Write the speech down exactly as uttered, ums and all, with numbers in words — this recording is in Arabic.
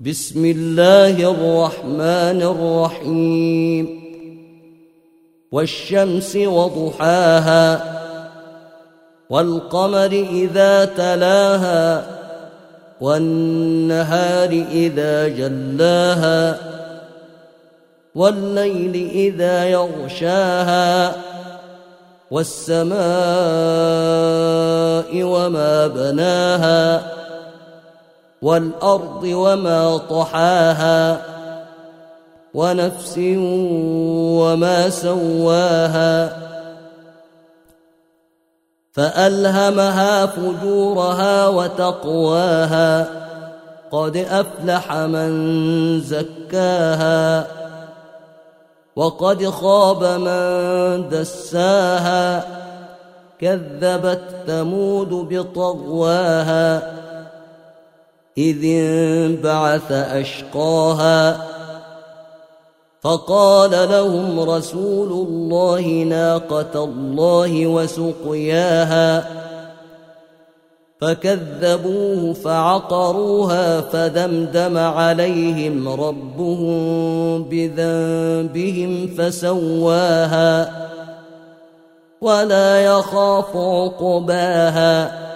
بسم الله الرحمن الرحيم والشمس وضحاها والقمر إذا تلاها والنهار إذا جلاها والليل إذا يغشاها والسماء وما بناها والأرض وما طحاها ونفس وما سواها فألهمها فجورها وتقواها قد أفلح من زكاها وقد خاب من دساها كذبت ثمود بطغواها إذ انبعث أشقاها فقال لهم رسول الله ناقة الله وسقياها فكذبوه فعقروها فدمدم عليهم ربهم بذنبهم فسواها ولا يخاف عقباها